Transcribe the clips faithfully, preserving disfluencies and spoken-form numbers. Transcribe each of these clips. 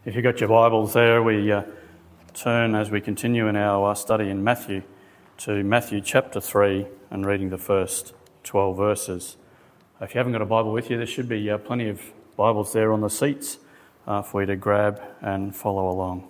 If you've got your Bibles there, we uh, turn as we continue in our uh, study in Matthew to Matthew chapter three and reading the first twelve verses. If you haven't got a Bible with you, there should be uh, plenty of Bibles there on the seats uh, for you to grab and follow along.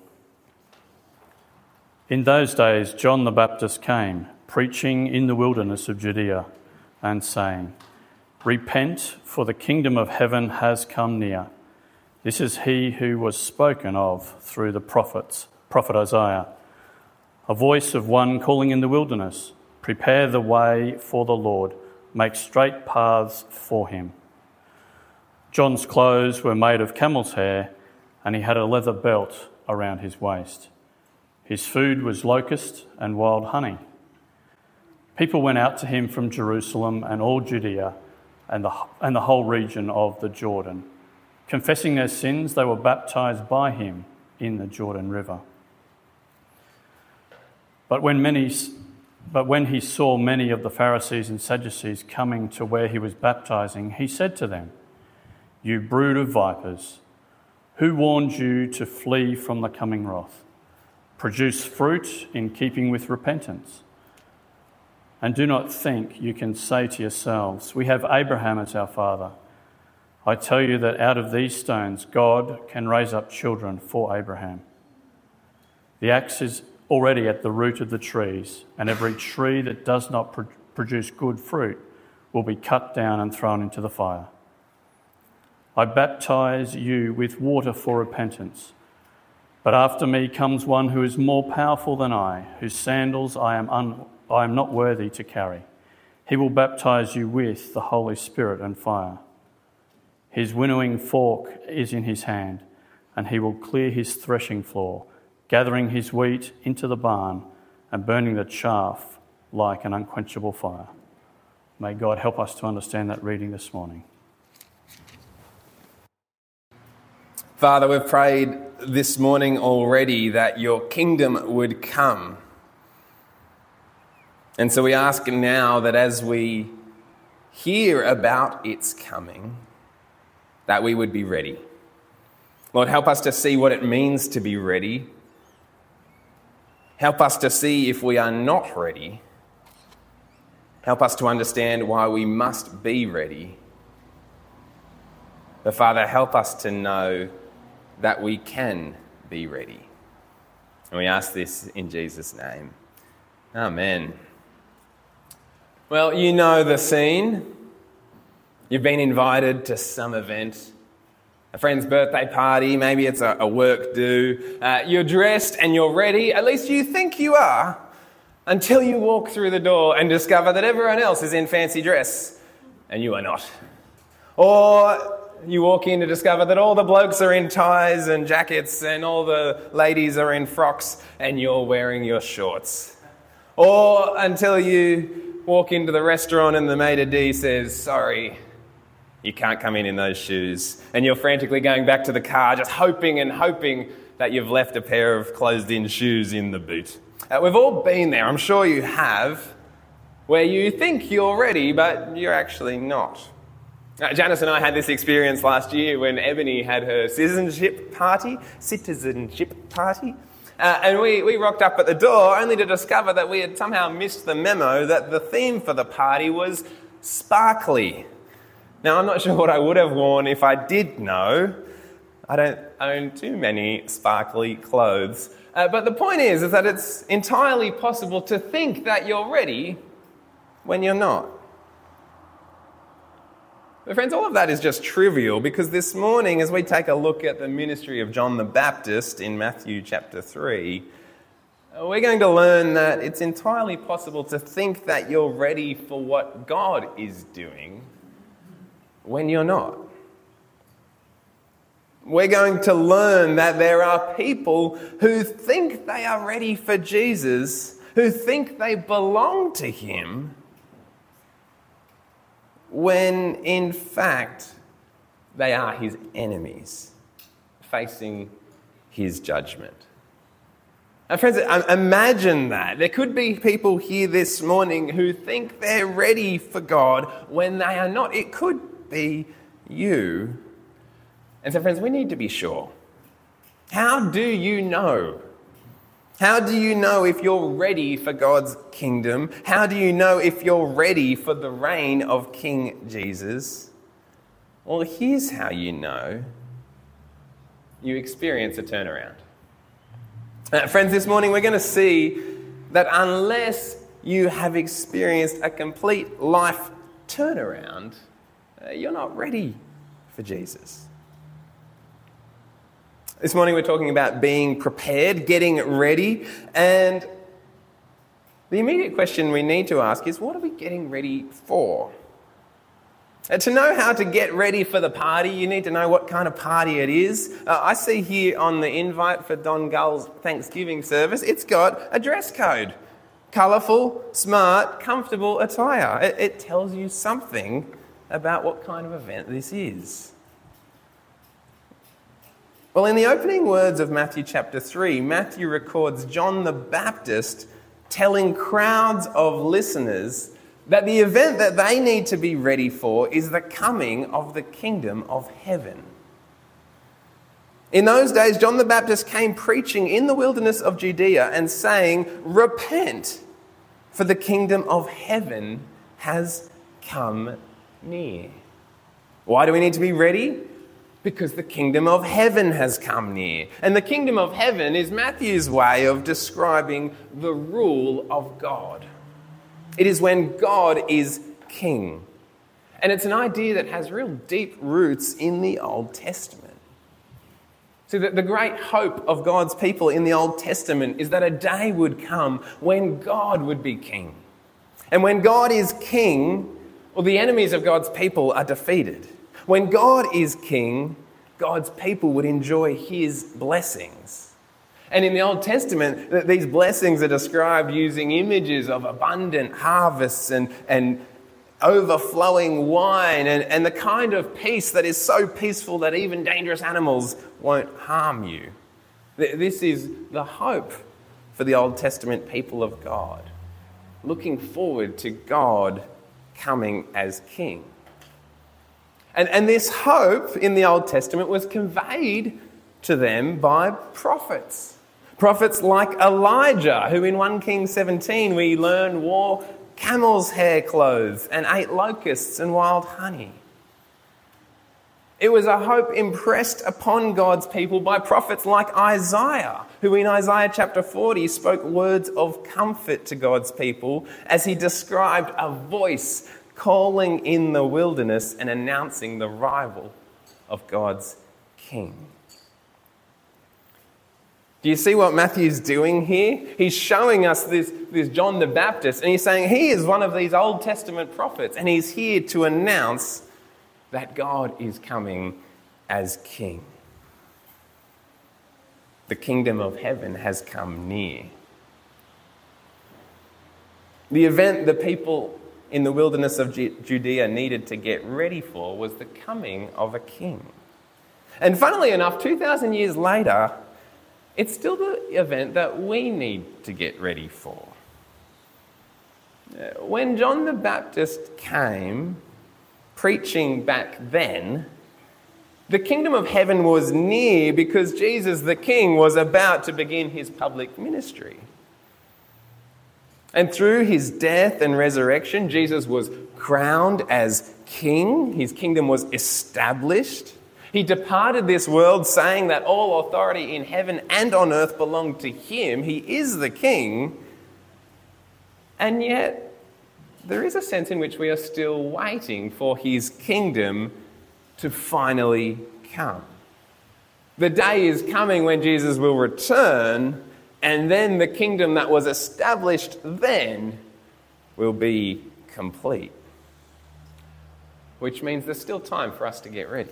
In those days, John the Baptist came, preaching in the wilderness of Judea and saying, "Repent, for the kingdom of heaven has come near. This is he who was spoken of through the prophets, prophet Isaiah. A voice of one calling in the wilderness, prepare the way for the Lord, make straight paths for him." John's clothes were made of camel's hair, and he had a leather belt around his waist. His food was locust and wild honey. People went out to him from Jerusalem and all Judea and the, and the whole region of the Jordan. Confessing their sins, they were baptized by him in the Jordan River. But when many, but when he saw many of the Pharisees and Sadducees coming to where he was baptizing, he said to them, "You brood of vipers, who warned you to flee from the coming wrath? Produce fruit in keeping with repentance. And do not think you can say to yourselves, 'We have Abraham as our father.' I tell you that out of these stones God can raise up children for Abraham. The axe is already at the root of the trees, and every tree that does not pr- produce good fruit will be cut down and thrown into the fire. I baptize you with water for repentance, but after me comes one who is more powerful than I, whose sandals I am, un- I am not worthy to carry. He will baptize you with the Holy Spirit and fire. His winnowing fork is in his hand, and he will clear his threshing floor, gathering his wheat into the barn and burning the chaff like an unquenchable fire." May God help us to understand that reading this morning. Father, we've prayed this morning already that your kingdom would come. And so we ask now that as we hear about its coming, that we would be ready. Lord, help us to see what it means to be ready. Help us to see if we are not ready. Help us to understand why we must be ready. But Father, help us to know that we can be ready. And we ask this in Jesus' name. Amen. Well, you know the scene. You've been invited to some event, a friend's birthday party, maybe it's a, a work do. Uh, you're dressed and you're ready, at least you think you are, until you walk through the door and discover that everyone else is in fancy dress and you are not. Or you walk in to discover that all the blokes are in ties and jackets and all the ladies are in frocks and you're wearing your shorts. Or until you walk into the restaurant and the maitre d' says, "Sorry, you can't come in in those shoes." And you're frantically going back to the car, just hoping and hoping that you've left a pair of closed-in shoes in the boot. Uh, we've all been there, I'm sure you have, where you think you're ready, but you're actually not. Uh, Janice and I had this experience last year when Ebony had her citizenship party, citizenship party. Uh, and we, we rocked up at the door only to discover that we had somehow missed the memo that the theme for the party was sparkly. Now, I'm not sure what I would have worn if I did know. I don't own too many sparkly clothes. Uh, but the point is, is that it's entirely possible to think that you're ready when you're not. But friends, all of that is just trivial because this morning, as we take a look at the ministry of John the Baptist in Matthew chapter three, we're going to learn that it's entirely possible to think that you're ready for what God is doing when you're not. We're going to learn that there are people who think they are ready for Jesus, who think they belong to him, when in fact they are his enemies, facing his judgment. And friends, imagine that. There could be people here this morning who think they're ready for God when they are not. It could be you. And so, friends, we need to be sure. How do you know? How do you know if you're ready for God's kingdom? How do you know if you're ready for the reign of King Jesus? Well, here's how you know. You experience a turnaround. Uh, friends, this morning we're going to see that unless you have experienced a complete life turnaround, uh, you're not ready for Jesus. This morning we're talking about being prepared, getting ready, and the immediate question we need to ask is, what are we getting ready for? And to know how to get ready for the party, you need to know what kind of party it is. Uh, I see here on the invite for Don Gull's Thanksgiving service, it's got a dress code. Colourful, smart, comfortable attire. It, it tells you something about what kind of event this is. Well, in the opening words of Matthew chapter three, Matthew records John the Baptist telling crowds of listeners that the event that they need to be ready for is the coming of the kingdom of heaven. In those days, John the Baptist came preaching in the wilderness of Judea and saying, "Repent, for the kingdom of heaven has come near." Why do we need to be ready? Because the kingdom of heaven has come near. And the kingdom of heaven is Matthew's way of describing the rule of God. It is when God is king. And it's an idea that has real deep roots in the Old Testament. So that the great hope of God's people in the Old Testament is that a day would come when God would be king. And when God is king, well, the enemies of God's people are defeated. When God is king, God's people would enjoy his blessings. And in the Old Testament, these blessings are described using images of abundant harvests and, and overflowing wine and, and the kind of peace that is so peaceful that even dangerous animals won't harm you. This is the hope for the Old Testament people of God, looking forward to God coming as king. And, and this hope in the Old Testament was conveyed to them by prophets. Prophets like Elijah, who in First Kings seventeen we learn wore camel's hair clothes and ate locusts and wild honey. It was a hope impressed upon God's people by prophets like Isaiah, who in Isaiah chapter forty spoke words of comfort to God's people as he described a voice calling in the wilderness and announcing the arrival of God's king. Do you see what Matthew's doing here? He's showing us this, this John the Baptist, and he's saying he is one of these Old Testament prophets, and he's here to announce that God is coming as king. The kingdom of heaven has come near. The event the people in the wilderness of Judea needed to get ready for was the coming of a king. And funnily enough, two thousand years later, it's still the event that we need to get ready for. When John the Baptist came preaching back then, the kingdom of heaven was near because Jesus the King was about to begin his public ministry. And through his death and resurrection, Jesus was crowned as king. His kingdom was established. He departed this world saying that all authority in heaven and on earth belonged to him. He is the king. And yet, there is a sense in which we are still waiting for his kingdom to finally come. The day is coming when Jesus will return, and then the kingdom that was established then will be complete. Which means there's still time for us to get ready.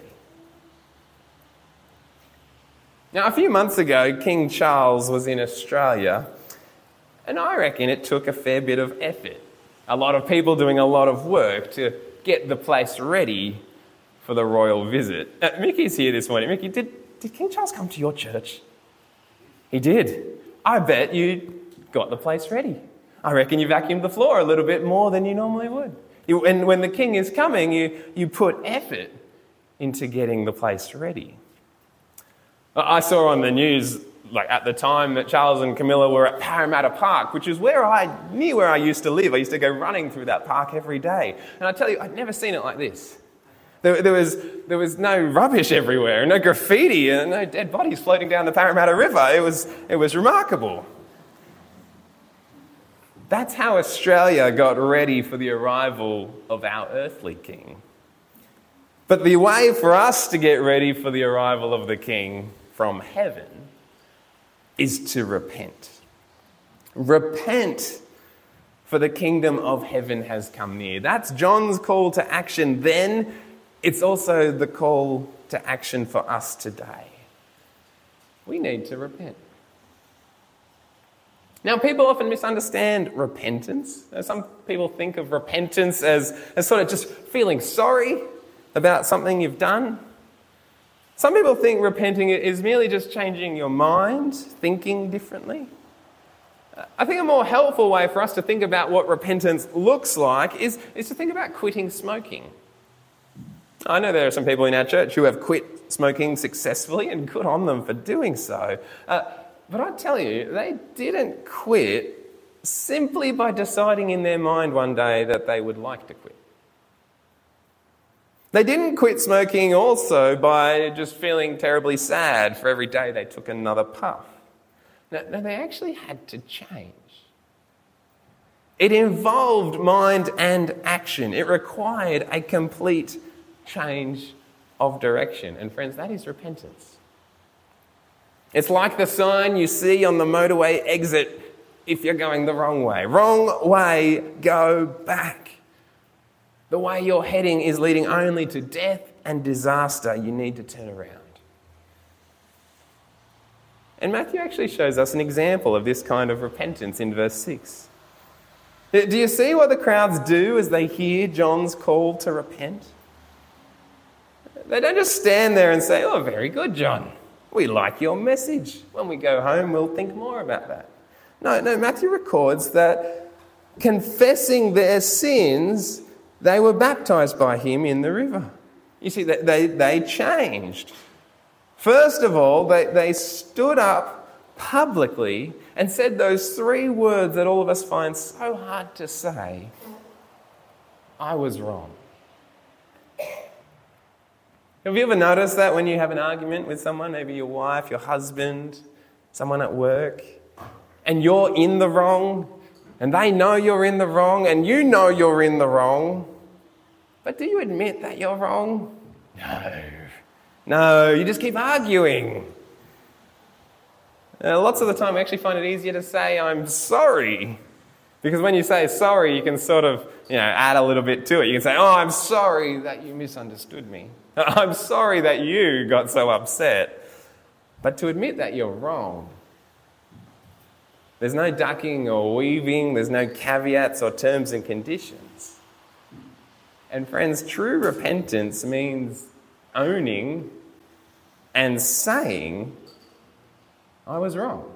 Now, a few months ago, King Charles was in Australia, and I reckon it took a fair bit of effort. A lot of people doing a lot of work to get the place ready for the royal visit. Uh, Mickey's here this morning. Mickey, did, did King Charles come to your church? He did. I bet you got the place ready. I reckon you vacuumed the floor a little bit more than you normally would. You, and when the king is coming, you, you put effort into getting the place ready. I saw on the news, like at the time, that Charles and Camilla were at Parramatta Park, which is where I knew where I used to live. I used to go running through that park every day. And I tell you, I'd never seen it like this. There, there was there was no rubbish everywhere, no graffiti, and no dead bodies floating down the Parramatta River. It was it was remarkable. That's how Australia got ready for the arrival of our earthly king. But the way for us to get ready for the arrival of the king from heaven is to repent. Repent, for the kingdom of heaven has come near. That's John's call to action then. It's also the call to action for us today. We need to repent. Now, people often misunderstand repentance. Some people think of repentance as, as sort of just feeling sorry about something you've done. Some people think repenting is merely just changing your mind, thinking differently. I think a more helpful way for us to think about what repentance looks like is, is to think about quitting smoking. I know there are some people in our church who have quit smoking successfully, and good on them for doing so. Uh, but I tell you, they didn't quit simply by deciding in their mind one day that they would like to quit. They didn't quit smoking also by just feeling terribly sad for every day they took another puff. No, no, they actually had to change. It involved mind and action. It required a complete change of direction. And friends, that is repentance. It's like the sign you see on the motorway exit if you're going the wrong way. Wrong way, go back. The way you're heading is leading only to death and disaster. You need to turn around. And Matthew actually shows us an example of this kind of repentance in verse six. Do you see what the crowds do as they hear John's call to repent? They don't just stand there and say, "Oh, very good, John. We like your message. When we go home, we'll think more about that." No, no, Matthew records that confessing their sins, they were baptized by him in the river. You see, they, they changed. First of all, they, they stood up publicly and said those three words that all of us find so hard to say. I was wrong. Have you ever noticed that when you have an argument with someone, maybe your wife, your husband, someone at work, and you're in the wrong, and they know you're in the wrong, and you know you're in the wrong, but do you admit that you're wrong? No. No, you just keep arguing. Uh, lots of the time, I actually find it easier to say, "I'm sorry." Because when you say sorry, you can sort of, you know, add a little bit to it. You can say, "Oh, I'm sorry that you misunderstood me. I'm sorry that you got so upset." But to admit that you're wrong, there's no ducking or weaving, there's no caveats or terms and conditions. And friends, true repentance means owning and saying, "I was wrong."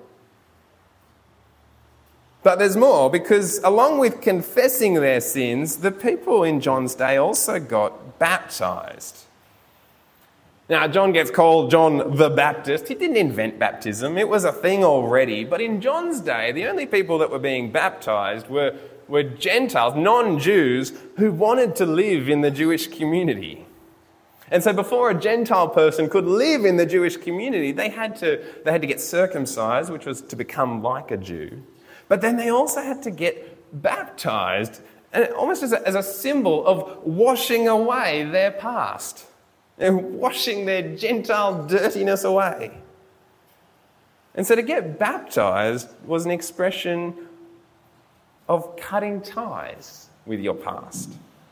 But there's more, because along with confessing their sins, the people in John's day also got baptized. Now, John gets called John the Baptist. He didn't invent baptism. It was a thing already. But in John's day, the only people that were being baptized were, were Gentiles, non-Jews, who wanted to live in the Jewish community. And so before a Gentile person could live in the Jewish community, they had to, they had to get circumcised, which was to become like a Jew. But then they also had to get baptized, and almost as a, as a symbol of washing away their past and washing their Gentile dirtiness away. And so to get baptized was an expression of cutting ties with your past.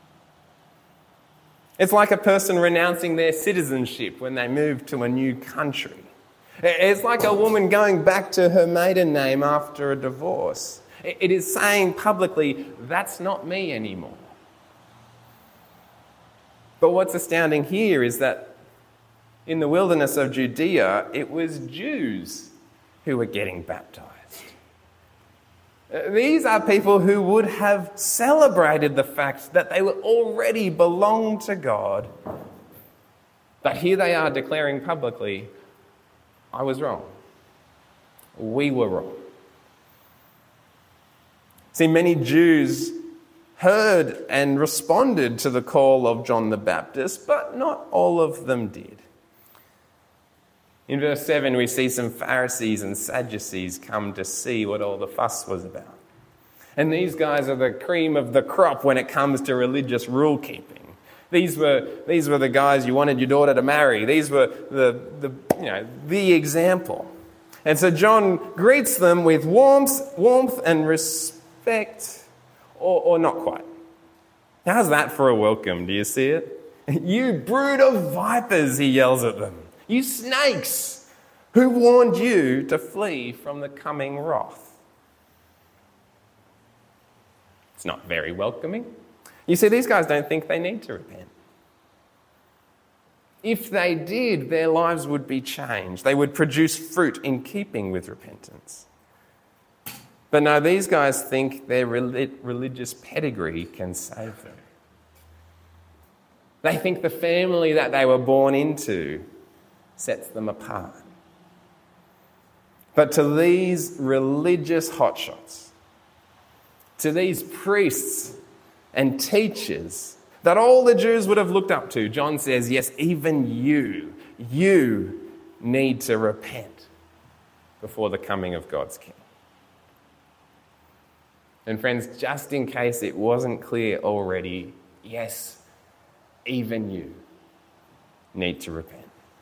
It's like a person renouncing their citizenship when they move to a new country. It's like a woman going back to her maiden name after a divorce. It is saying publicly, "That's not me anymore." But what's astounding here is that in the wilderness of Judea, it was Jews who were getting baptized. These are people who would have celebrated the fact that they were already belonged to God. But here they are declaring publicly, I was wrong. We were wrong. See, many Jews heard and responded to the call of John the Baptist, but not all of them did. In verse seven, we see some Pharisees and Sadducees come to see what all the fuss was about. And these guys are the cream of the crop when it comes to religious rule keeping. These were, these were the guys you wanted your daughter to marry. These were the, the, you know, the example. And so John greets them with warmth, warmth and respect, or, or not quite. How's that for a welcome? Do you see it? You brood of vipers, he yells at them. You snakes, who warned you to flee from the coming wrath? It's not very welcoming. You see, these guys don't think they need to repent. If they did, their lives would be changed. They would produce fruit in keeping with repentance. But no, these guys think their religious pedigree can save them. They think the family that they were born into sets them apart. But to these religious hotshots, to these priests and teachers that all the Jews would have looked up to, John says, yes, even you, you need to repent before the coming of God's King. And friends, just in case it wasn't clear already, yes, even you need to repent.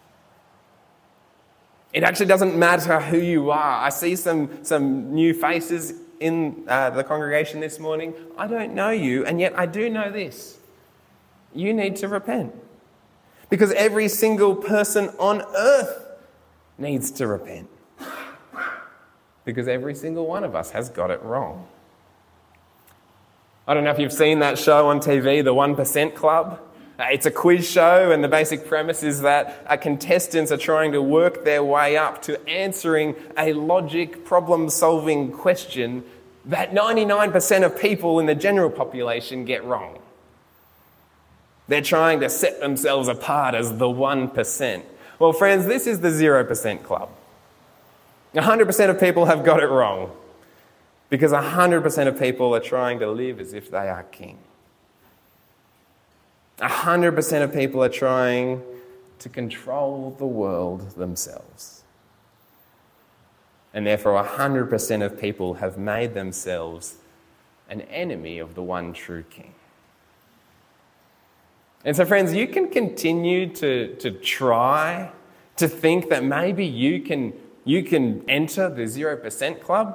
It actually doesn't matter who you are. I see some, some new faces in uh, the congregation this morning. I don't know you, and yet I do know this. You need to repent. Because every single person on earth needs to repent. Because every single one of us has got it wrong. I don't know if you've seen that show on T V, The one percent Club. It's a quiz show, and the basic premise is that uh, contestants are trying to work their way up to answering a logic, problem-solving question that ninety-nine percent of people in the general population get wrong. They're trying to set themselves apart as the one percent. Well, friends, this is the zero percent club. one hundred percent of people have got it wrong because one hundred percent of people are trying to live as if they are king. one hundred percent of people are trying to control the world themselves. And therefore, one hundred percent of people have made themselves an enemy of the one true king. And so, friends, you can continue to, to try to think that maybe you can, you can enter the zero percent club,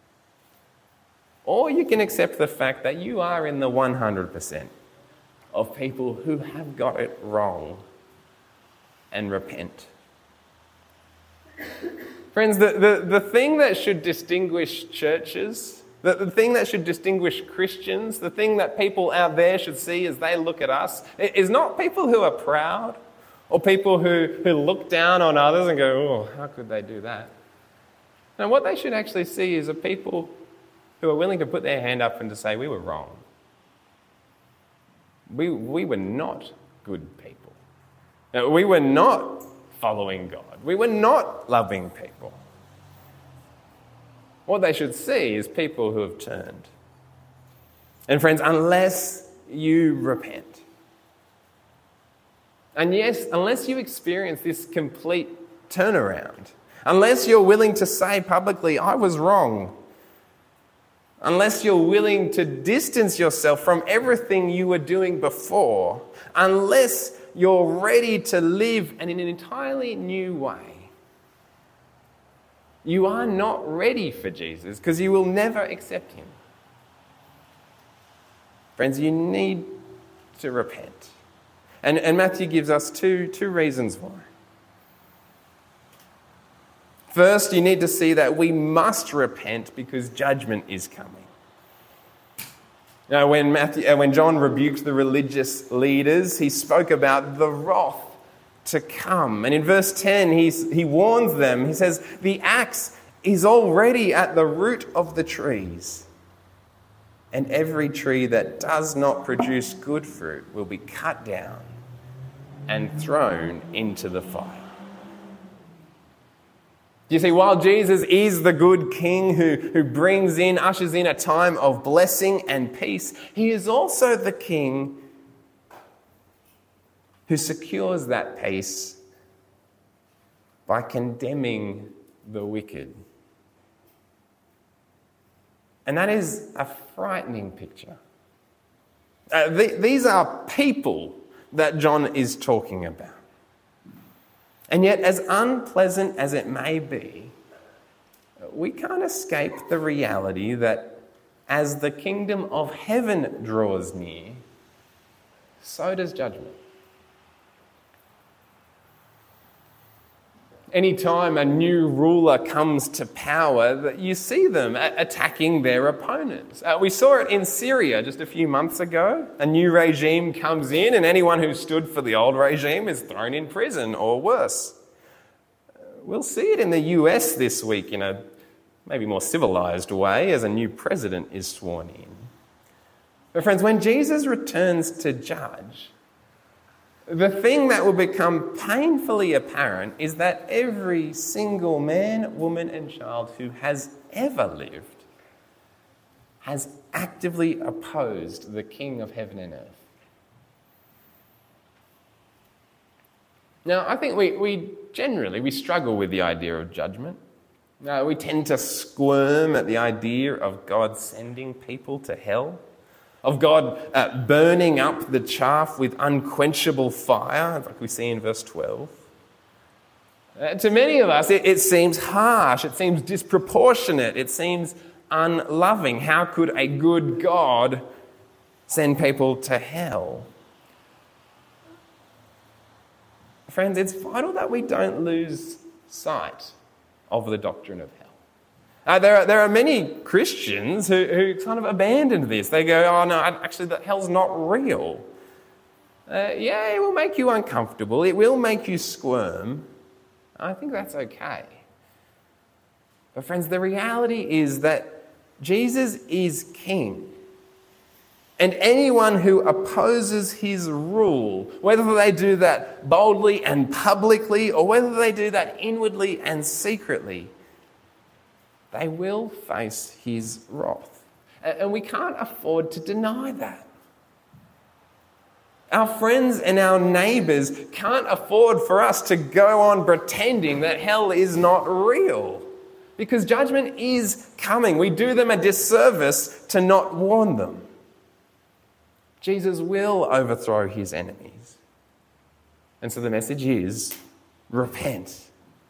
or you can accept the fact that you are in the one hundred percent of people who have got it wrong and repent. Friends, the, the, the thing that should distinguish churches, the, the thing that should distinguish Christians, the thing that people out there should see as they look at us, is not people who are proud or people who, who look down on others and go, oh, how could they do that? And what they should actually see is a people who are willing to put their hand up and to say, we were wrong. We, we were not good people. Now, we were not following God. We were not loving people. What they should see is people who have turned. And friends, unless you repent, and yes, unless you experience this complete turnaround, unless you're willing to say publicly, I was wrong, unless you're willing to distance yourself from everything you were doing before, unless you're ready to live in an entirely new way, you are not ready for Jesus because you will never accept him. Friends, you need to repent. And, and Matthew gives us two, two reasons why. First, you need to see that we must repent because judgment is coming. Now, when, Matthew, when John rebuked the religious leaders, he spoke about the wrath to come. And in verse ten, he's, he warns them. He says, the axe is already at the root of the trees, and every tree that does not produce good fruit will be cut down and thrown into the fire. You see, while Jesus is the good king who, who brings in, ushers in a time of blessing and peace, he is also the king who secures that peace by condemning the wicked. And that is a frightening picture. Uh, th- these are people that John is talking about. And yet, as unpleasant as it may be, we can't escape the reality that as the kingdom of heaven draws near, so does judgment. Anytime a new ruler comes to power, you see them attacking their opponents. Uh, we saw it in Syria just a few months ago. A new regime comes in and anyone who stood for the old regime is thrown in prison or worse. Uh, we'll see it in the U S this week in a maybe more civilized way as a new president is sworn in. But friends, when Jesus returns to judge, the thing that will become painfully apparent is that every single man, woman, and child who has ever lived has actively opposed the King of heaven and earth. Now, I think we, we generally, we struggle with the idea of judgment. Uh, we tend to squirm at the idea of God sending people to hell, of God uh, burning up the chaff with unquenchable fire, like we see in verse twelve. Uh, to many of us, it, it seems harsh, it seems disproportionate, it seems unloving. How could a good God send people to hell? Friends, it's vital that we don't lose sight of the doctrine of hell. Uh, there, are, there are many Christians who, who kind of abandon this. They go, oh no, actually that hell's not real. Uh, yeah, it will make you uncomfortable. It will make you squirm. I think that's okay. But friends, the reality is that Jesus is king. And anyone who opposes his rule, whether they do that boldly and publicly or whether they do that inwardly and secretly, they will face his wrath. And we can't afford to deny that. Our friends and our neighbours can't afford for us to go on pretending that hell is not real, because judgment is coming. We do them a disservice to not warn them. Jesus will overthrow his enemies. And so the message is, repent.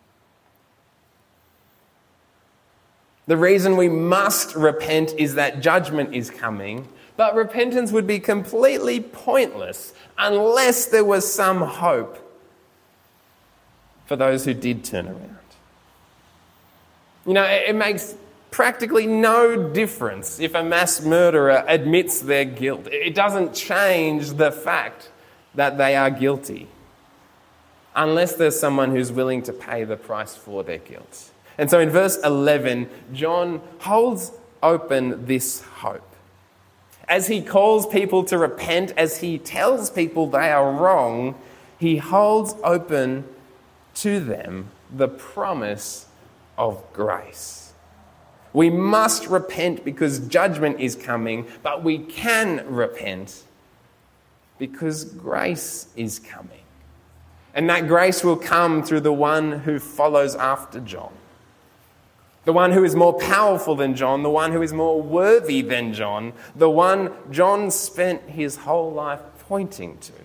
The reason we must repent is that judgment is coming, but repentance would be completely pointless unless there was some hope for those who did turn around. You know, it makes practically no difference if a mass murderer admits their guilt. It doesn't change the fact that they are guilty unless there's someone who's willing to pay the price for their guilt. And so in verse eleven, John holds open this hope. As he calls people to repent, as he tells people they are wrong, he holds open to them the promise of grace. We must repent because judgment is coming, but we can repent because grace is coming. And that grace will come through the one who follows after John. The one who is more powerful than John, the one who is more worthy than John, the one John spent his whole life pointing to.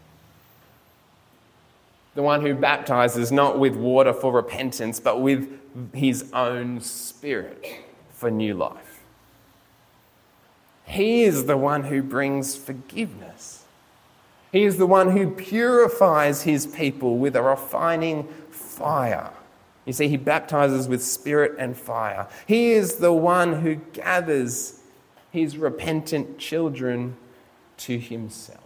The one who baptizes not with water for repentance, but with his own Spirit for new life. He is the one who brings forgiveness. He is the one who purifies his people with a refining fire. You see, he baptizes with spirit and fire. He is the one who gathers his repentant children to himself.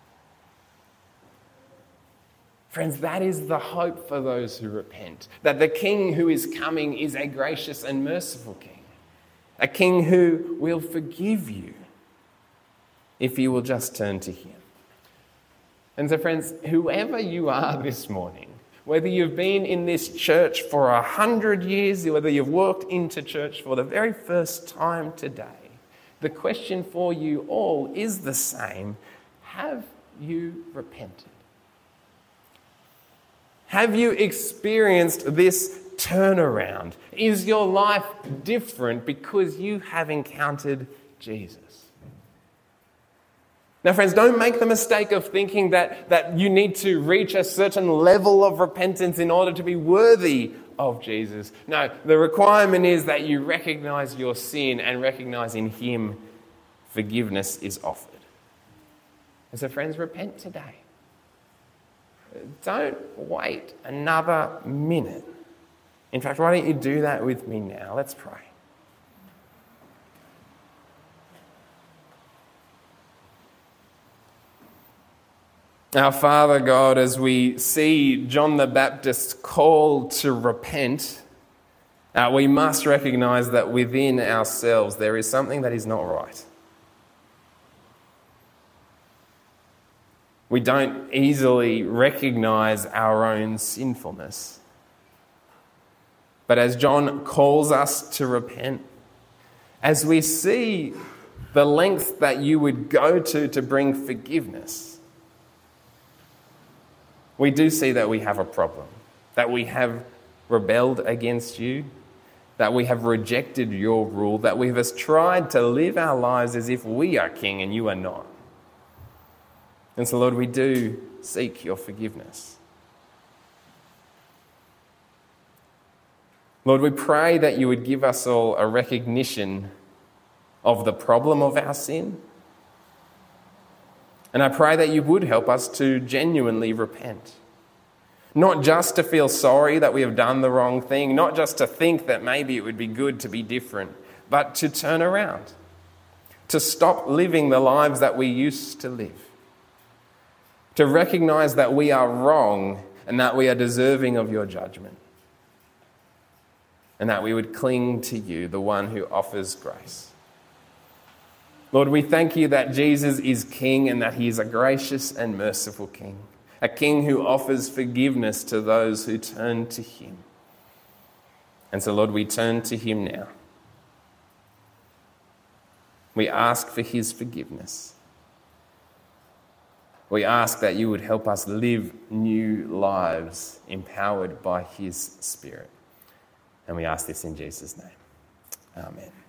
Friends, that is the hope for those who repent, that the King who is coming is a gracious and merciful King, a King who will forgive you if you will just turn to him. And so, friends, whoever you are this morning, Whether you've been in this church for a hundred years, whether you've walked into church for the very first time today, the question for you all is the same. Have you repented? Have you experienced this turnaround? Is your life different because you have encountered Jesus? Now, friends, don't make the mistake of thinking that, that you need to reach a certain level of repentance in order to be worthy of Jesus. No, the requirement is that you recognize your sin and recognize in Him forgiveness is offered. And so, friends, repent today. Don't wait another minute. In fact, why don't you do that with me now? Let's pray. Our Father God, as we see John the Baptist's call to repent, uh, we must recognise that within ourselves there is something that is not right. We don't easily recognise our own sinfulness. But as John calls us to repent, as we see the lengths that you would go to to bring forgiveness, we do see that we have a problem, that we have rebelled against you, that we have rejected your rule, that we have tried to live our lives as if we are king and you are not. And so, Lord, we do seek your forgiveness. Lord, we pray that you would give us all a recognition of the problem of our sin. And I pray that you would help us to genuinely repent. Not just to feel sorry that we have done the wrong thing, not just to think that maybe it would be good to be different, but to turn around, to stop living the lives that we used to live, to recognise that we are wrong and that we are deserving of your judgment, and that we would cling to you, the one who offers grace. Lord, we thank you that Jesus is King and that he is a gracious and merciful King, a King who offers forgiveness to those who turn to him. And so, Lord, we turn to him now. We ask for his forgiveness. We ask that you would help us live new lives empowered by his Spirit. And we ask this in Jesus' name. Amen.